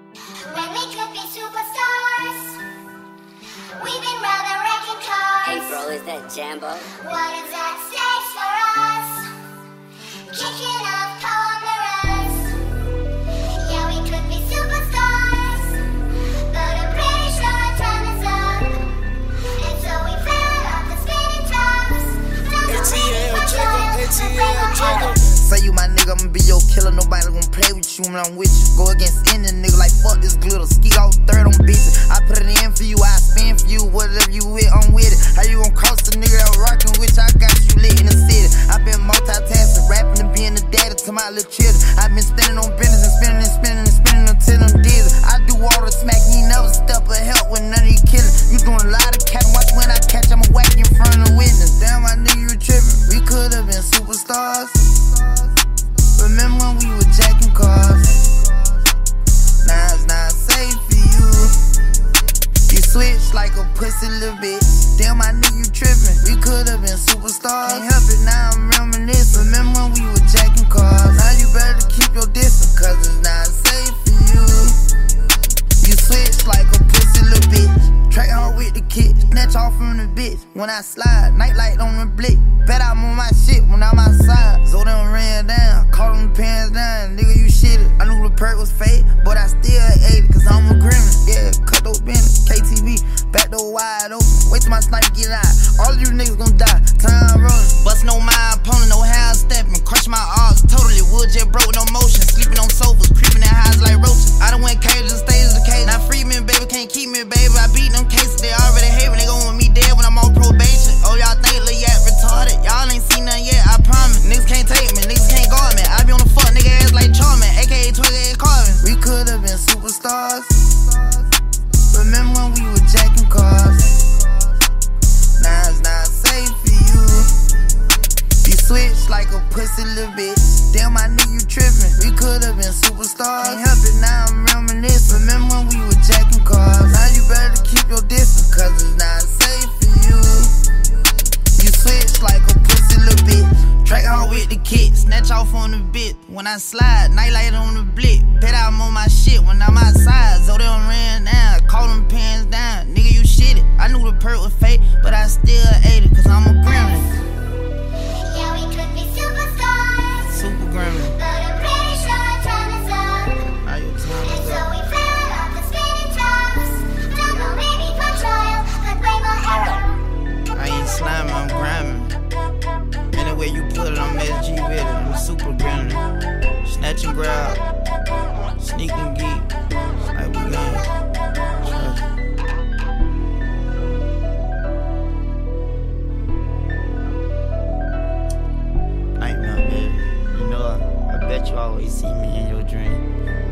When we could be superstars, we've been rather wrecking cars. Hey bro, is that Jambo? What is that stage for us? Kicking off poem mirrors. Yeah, we could be superstars, but I'm pretty sure our time is up. And so we fell off the spinning tops. ATL Jacob. Say you my nigga, I'ma be your killer. Nobody gon' play with you when I'm with you. Go against any nigga like fuck this glitter. Ski off third on bitches. I put it in for you, I spin for you. Whatever you with, I'm with it. How you gon' cross the nigga that rockin' with you? I got you lit in the city. I been multitasking, rapping and being the daddy to my little children. I been spending on business and spending and spending and spending until them dizzy. I do all the smack, you never step or help with none of you killin'. You doing a lot of capping, watch when I catch, I'ma whack you in front of the witness. Damn, my nigga, you trippin'. We could've been superstars. Remember when we were jacking cars? Now it's not safe for you. You switch like a pussy little bitch. Damn, my nigga, you trippin'. We could've been superstars. Can't help it, now I'm reminiscing. Remember when we were jacking cars? Now you better keep your distance, cause it's not safe for you. You switch like a pussy little bitch. Track hard with the kid, snatch off from the bitch. When I slide, nightlight on the blick. Bet I'm on my shit when I'm outside. So them ran down, caught them pants down. Nigga, you shitted. I knew the perk was fake, but I still ate it, cause I'm a gremlin. Yeah, cut those bins, KTV, back door wide open. Wait till my sniper get out. All of you niggas gon' die. Time rolling. Bustin' on my opponent, no hand stepping. Crush my arms totally. Wood jet broke, no motion. Sleeping on sofas, creeping in highs like roaches. I done went cage to the stage of the cage. Now free me, baby, can't keep me, baby. I beat them cases, they already hate me. They gon' want me dead when I'm on probation. Oh, y'all think Lil Yak retarded? Y'all ain't seen nothing yet, I promise. Niggas can't take me, niggas can't guard me. I be on the fuck nigga ass like Charmin, aka 28 Carvin. We could've been superstars. Remember when we were jacking cars? Now it's not safe for you. You switch like a pussy little bitch. Damn, my nigga, you trippin'. We could've been superstars. Can't help it, now I'm reminiscing. Remember when we were jacking cars? Now you better keep your distance, cause it's not safe for you. You switch like a pussy little bitch. Track hard with the kid, snatch off on the bit. When I slide, nightlight on the blick. Bet I'm on my shit when I'm outside. So they done ran down, caught them pants down. Nigga, you shitted. I knew the perk was fake, but I still ate it, cause I'm a gremlin. Yeah, we could be superstars, Super gremlin. but I'm pretty sure our time is up. How your time And is so up? we fell off the spinning tops. Don't know, maybe for trial, but way more error. I ain't sliming, I'm grinding. Anyway you put it, I'm SG with it. I'm super grinding. Snatch and grab, sneak and geek. Like we gon' Nightmare, baby. You know I bet you always see me in your dream.